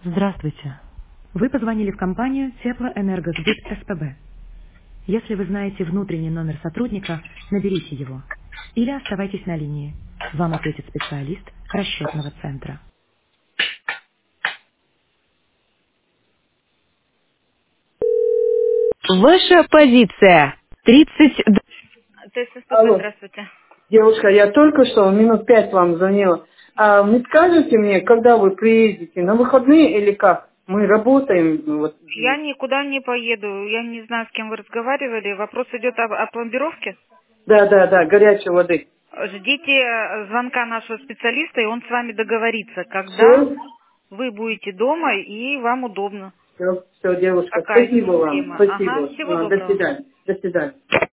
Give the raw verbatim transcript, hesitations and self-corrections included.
Здравствуйте. Вы позвонили в компанию Теплоэнергосбыт СПБ. Если вы знаете внутренний номер сотрудника, наберите его. Или оставайтесь на линии. Вам ответит специалист расчетного центра. Ваша позиция. тридцать два. ТССПБ, Алло, здравствуйте. девушка, я только что минут пять вам звонила. А вы скажете мне, когда вы приедете, на выходные или как? Мы работаем. ну, Вот. Я никуда не поеду. Я не знаю, с кем вы разговаривали. Вопрос идет о, о пломбировке. Да, да, да, горячей воды. Ждите э, звонка нашего специалиста, и он с вами договорится, когда Все, вы будете дома и вам удобно. все, все, девушка, Такая спасибо вам, система. Ага, спасибо. всего А, До доброго. свидания, до свидания.